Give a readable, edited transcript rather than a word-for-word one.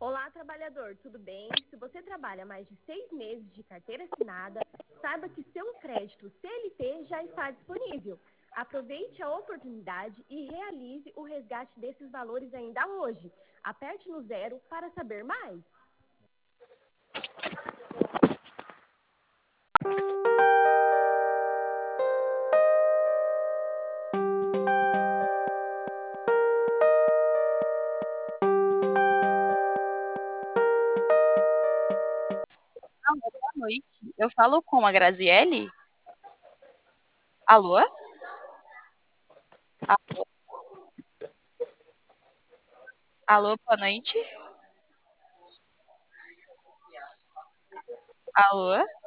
Olá, trabalhador, tudo bem? Se você trabalha mais de 6 meses de carteira assinada, saiba que seu crédito CLT já está disponível. Aproveite a oportunidade e realize o resgate desses valores ainda hoje. Aperte no zero para saber mais. Alô, boa noite. Eu falo com a Graziele? Alô? Alô, boa noite. Alô?